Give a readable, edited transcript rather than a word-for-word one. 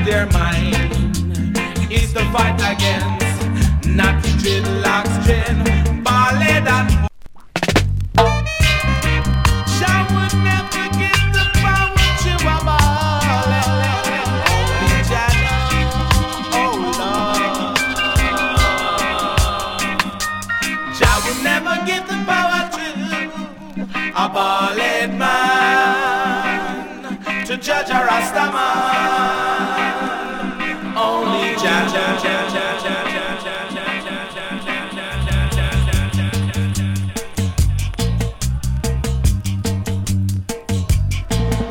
their mind is to fight against not dreadlocks, gin, ballad and Jah would never give the power to a ballad. Only Jah knows, oh Lord. Jah would never give the power to a ballad man, to judge a Rasta man.